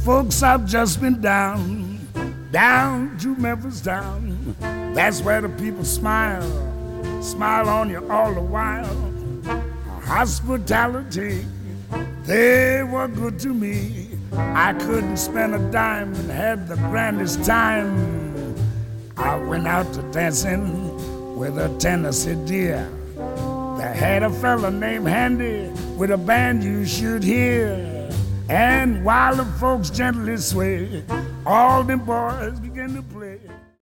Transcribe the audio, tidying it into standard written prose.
folks, I've just been down to Memphis town. That's where the people smile on you all the while. Hospitality, they were good to me. I couldn't spend a dime and had the grandest time. I went out to dancing with a Tennessee deer. They had a fella named Handy with a band you should hear. And while the folks gently sway, all them boys began to play.